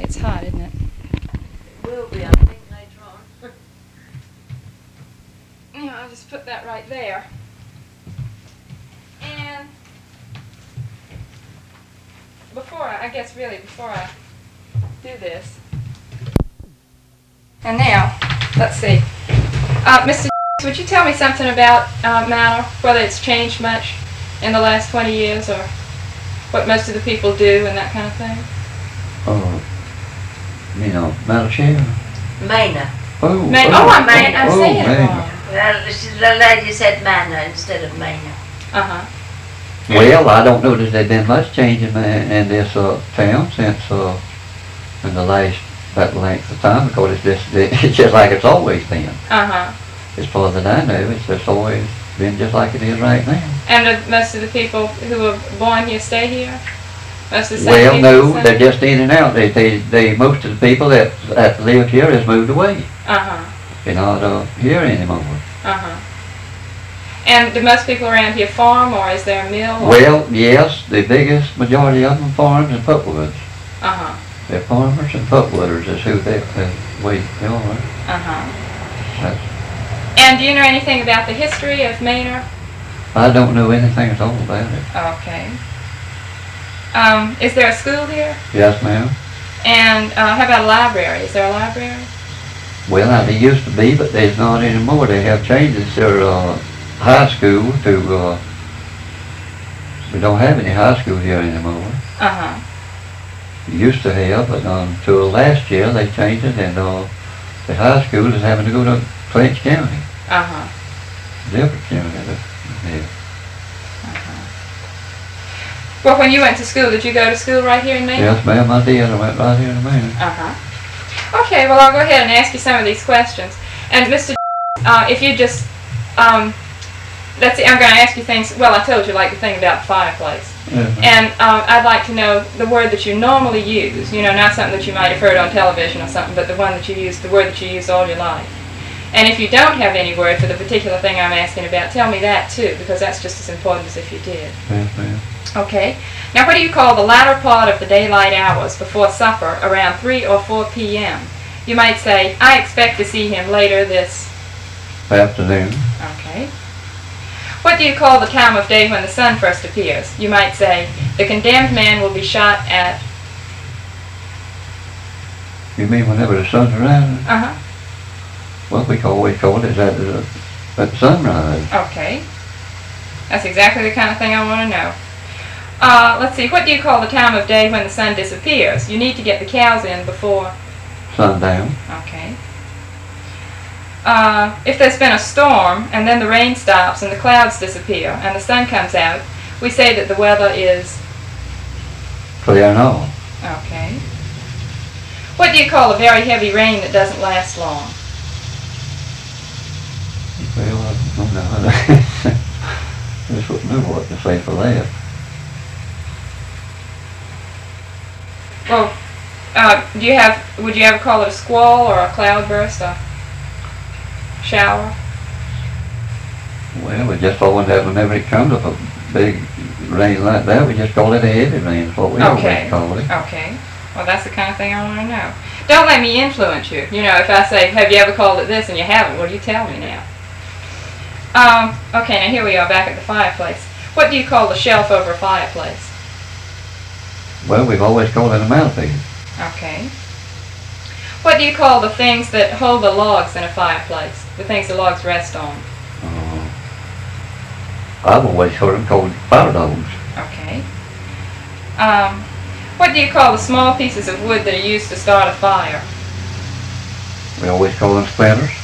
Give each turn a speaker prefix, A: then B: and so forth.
A: It's hot, isn't it?
B: It will be, I think, later on.
A: Yeah, I'll just put that right there. And before I do this. And now, let's see. Mr. Would you tell me something about Manor, whether it's changed much in the last 20 years, or what most of the people do and that kind of thing?
C: Manor Chair.
B: Manor.
C: I'm
A: saying it
C: Manor.
A: wrong.
B: Well, the lady said manor instead of manor.
A: Uh-huh.
C: Well, I don't know that there's been much change in this town since in the last that length of time, because it's just like it's always been.
A: Uh-huh.
C: As far as I know, it's just always been just like it is right now.
A: And do most of the people who were born here stay here? Most of the same
C: Well,
A: people
C: no,
A: stay?
C: they're just in and out. They most of the people that live here has moved away.
A: Uh-huh.
C: They're not here anymore.
A: Uh-huh. And do most people around here farm, or is there a mill? Or?
C: Well, yes, the biggest majority of them farms and putwoods.
A: Uh-huh.
C: They're farmers and putwooders is who they are.
A: Uh-huh.
C: That's,
A: And do you know anything about the history of Manor?
C: I don't know anything at all about it.
A: Okay. Is there a school here?
C: Yes, ma'am.
A: And how about a library? Is there a library?
C: Well, now, there used to be, but there's not anymore. They have changed their high school to, we don't have any high school here anymore.
A: Uh-huh.
C: We used to have, but until last year they changed it, and the high school is having to go to Clinch County.
A: Uh-huh.
C: Different county. Yeah.
A: Uh-huh. Well, when you went to school, did you go to school right here in Manor?
C: Yes, ma'am, I did. I went right here in Manor.
A: Uh-huh. Okay, well, I'll go ahead and ask you some of these questions. And Mr. If you just, let's see, I'm going to ask you things, well, I told you, like the thing about the fireplace.
C: Yes,
A: And I'd like to know the word that you normally use, not something that you might have heard on television or something, but the one that you use, the word that you use all your life. And if you don't have any word for the particular thing I'm asking about, tell me that too, because that's just as important as if you did.
C: yes, ma'am.
A: Okay. Now, what do you call the latter part of the daylight hours before supper, around 3 or 4 p.m.? You might say, I expect to see him later this
C: Afternoon.
A: Okay. What do you call the time of day when the sun first appears? You might say, the condemned man will be shot at...
C: You mean whenever the sun's rising?
A: Uh-huh.
C: Well, we always call it at sunrise.
A: Okay. That's exactly the kind of thing I want to know. Let's see, what do you call the time of day when the sun disappears? You need to get the cows in before...
C: Sundown.
A: Okay. If there's been a storm and then the rain stops and the clouds disappear and the sun comes out, we say that the weather is...
C: Clear and all.
A: Okay. What do you call a very heavy rain that doesn't last long?
C: Well, I don't know. I just wouldn't know what to say for that.
A: Well, would you ever call it a squall or a cloudburst, a shower?
C: Well, we just always have whenever it comes up a big rain like that, we just call it a heavy rain. That's what we always call it.
A: Okay. Well, that's the kind of thing I want to know. Don't let me influence you. If I say, have you ever called it this and you haven't, well, you tell me now. Okay, now here we are back at the fireplace. What do you call the shelf over a fireplace?
C: Well, we've always called it a mantelpiece.
A: Okay. What do you call the things that hold the logs in a fireplace? The things the logs rest on?
C: I've always heard them called fire dogs.
A: Okay. What do you call the small pieces of wood that are used to start a fire?
C: We always call them splinters.